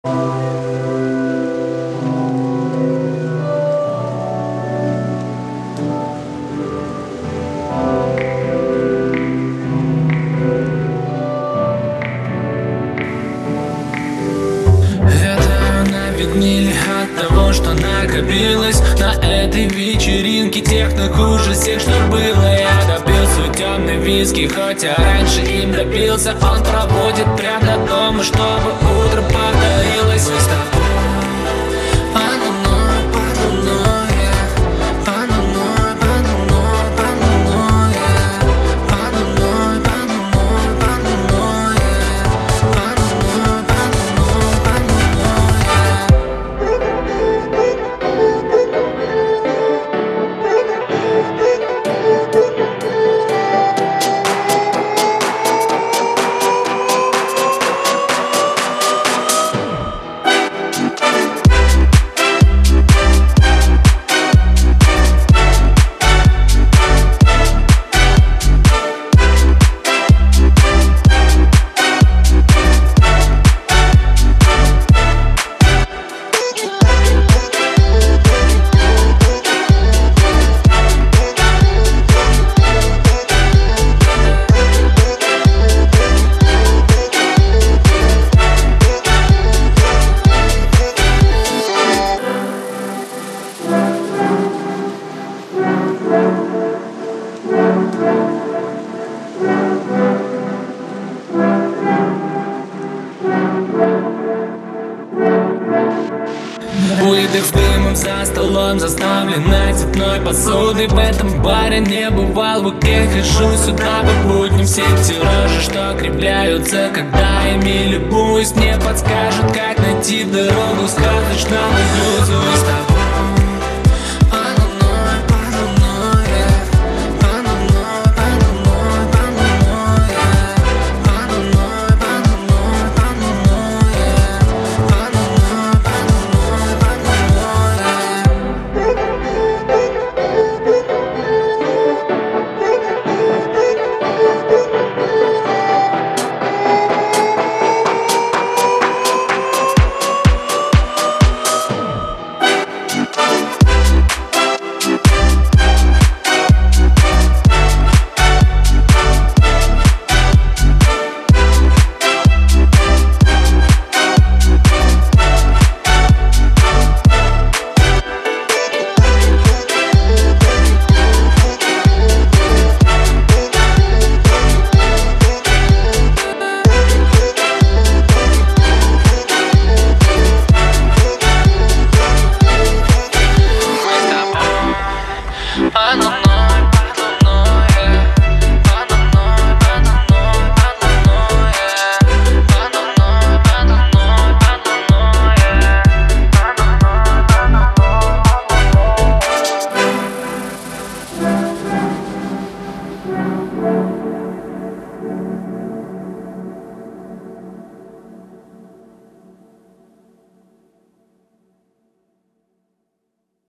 Мили от того, что накопилось на этой вечеринке. Техно хуже всех, что было. Я допил свой темный виски, хотя раньше им добился. Он проводит прямо до дома, чтобы утро повторилось. Мы с тобой под луной, под луной, под луной, под луной, под луной, под луной, под луной, под луной, под луной, под луной, под луной. Выдох с дымом за столом, заставленной цветной посудой. В этом баре не бывал, вот я хожу сюда по будням. Все эти рожи, что кривляются, когда ими любуюсь, мне подскажут, как найти дорогу к сказочному блюзу.